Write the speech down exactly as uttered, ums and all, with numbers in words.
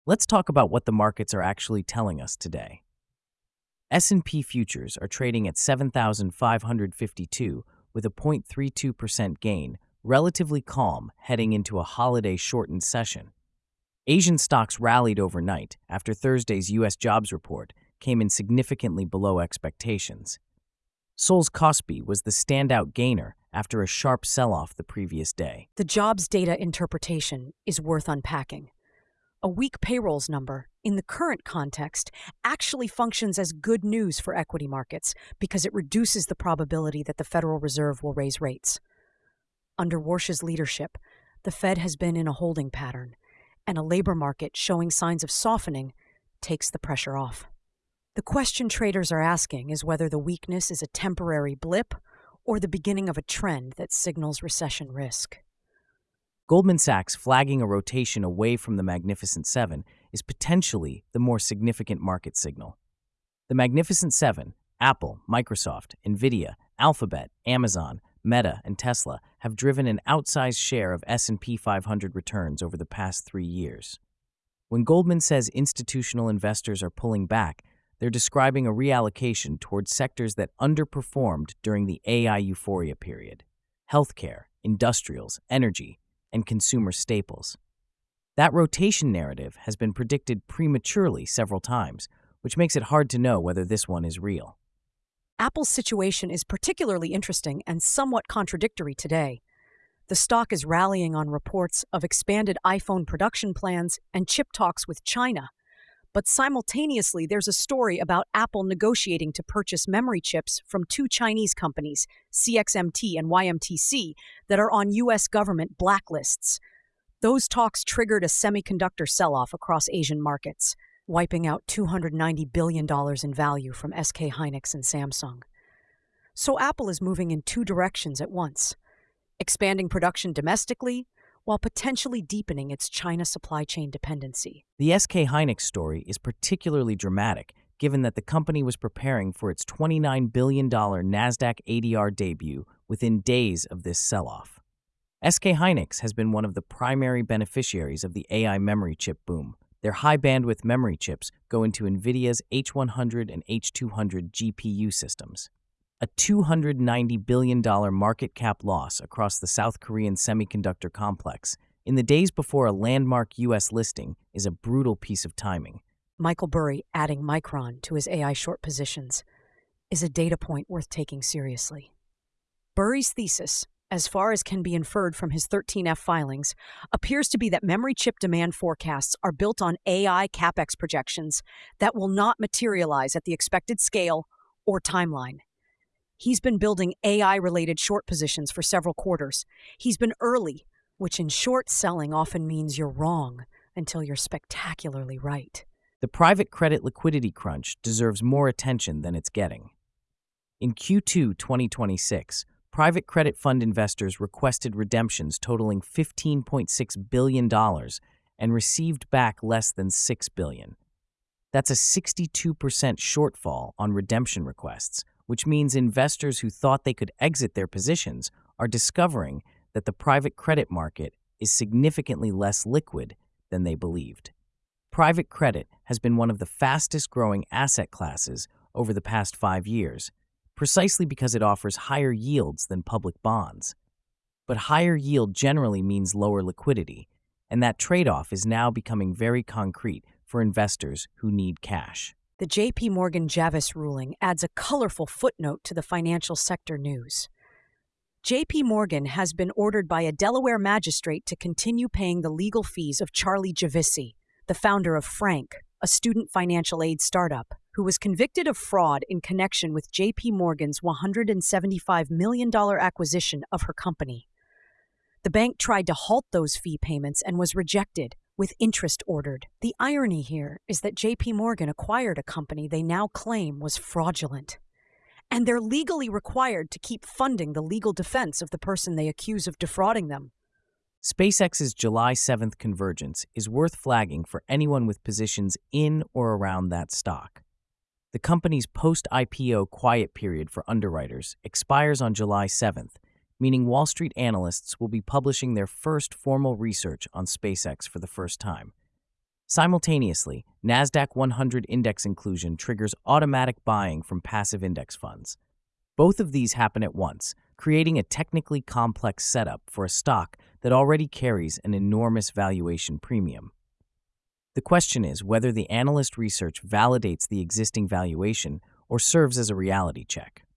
Let's talk about what the markets are actually telling us today. S and P futures are trading at seven thousand five hundred fifty-two with a zero point three two percent gain, relatively calm heading into a holiday-shortened session. Asian stocks rallied overnight after Thursday's U S jobs report came in significantly below expectations. Seoul's Kospi was the standout gainer after a sharp sell-off the previous day. The jobs data interpretation is worth unpacking. A weak payrolls number, in the current context, actually functions as good news for equity markets because it reduces the probability that the Federal Reserve will raise rates. Under Warsh's leadership, the Fed has been in a holding pattern, and a labor market showing signs of softening takes the pressure off. The question traders are asking is whether the weakness is a temporary blip or the beginning of a trend that signals recession risk. Goldman Sachs flagging a rotation away from the Magnificent Seven is potentially the more significant market signal. The Magnificent Seven, Apple, Microsoft, Nvidia, Alphabet, Amazon, Meta, and Tesla have driven an outsized share of S and P five hundred returns over the past three years. When Goldman says institutional investors are pulling back, they're describing a reallocation towards sectors that underperformed during the A I euphoria period: healthcare, industrials, energy, and consumer staples. That rotation narrative has been predicted prematurely several times, which makes it hard to know whether this one is real. Apple's situation is particularly interesting and somewhat contradictory today. The stock is rallying on reports of expanded iPhone production plans and chip talks with China. But simultaneously, there's a story about Apple negotiating to purchase memory chips from two Chinese companies, C X M T and Y M T C, that are on U S government blacklists. Those talks triggered a semiconductor sell-off across Asian markets, wiping out two hundred ninety billion dollars in value from S K Hynix and Samsung. So Apple is moving in two directions at once, expanding production domestically while potentially deepening its China supply chain dependency. The S K Hynix story is particularly dramatic, given that the company was preparing for its twenty-nine billion dollars NASDAQ A D R debut within days of this sell-off. S K Hynix has been one of the primary beneficiaries of the A I memory chip boom. Their high-bandwidth memory chips go into NVIDIA's H one hundred and H two hundred G P U systems. A two hundred ninety billion dollars market cap loss across the South Korean semiconductor complex in the days before a landmark U S listing is a brutal piece of timing. Michael Burry adding Micron to his A I short positions is a data point worth taking seriously. Burry's thesis, as far as can be inferred from his thirteen F filings, appears to be that memory chip demand forecasts are built on A I capex projections that will not materialize at the expected scale or timeline. He's been building A I-related short positions for several quarters. He's been early, which in short selling often means you're wrong until you're spectacularly right. The private credit liquidity crunch deserves more attention than it's getting. In Q two twenty twenty-six, private credit fund investors requested redemptions totaling fifteen point six billion dollars and received back less than six billion dollars. That's a sixty-two percent shortfall on redemption requests, which means investors who thought they could exit their positions are discovering that the private credit market is significantly less liquid than they believed. Private credit has been one of the fastest-growing asset classes over the past five years, precisely because it offers higher yields than public bonds. But higher yield generally means lower liquidity, and that trade-off is now becoming very concrete for investors who need cash. The J P Morgan Javis ruling adds a colorful footnote to the financial sector news. J P Morgan has been ordered by a Delaware magistrate to continue paying the legal fees of Charlie Javisi, the founder of Frank, a student financial aid startup, who was convicted of fraud in connection with J P Morgan's one hundred seventy-five million dollars acquisition of her company. The bank tried to halt those fee payments and was rejected, with interest ordered. The irony here is that J P Morgan acquired a company they now claim was fraudulent. And they're legally required to keep funding the legal defense of the person they accuse of defrauding them. SpaceX's July seventh convergence is worth flagging for anyone with positions in or around that stock. The company's post-I P O quiet period for underwriters expires on July seventh, meaning Wall Street analysts will be publishing their first formal research on SpaceX for the first time. Simultaneously, NASDAQ one hundred index inclusion triggers automatic buying from passive index funds. Both of these happen at once, creating a technically complex setup for a stock that already carries an enormous valuation premium. The question is whether the analyst research validates the existing valuation or serves as a reality check.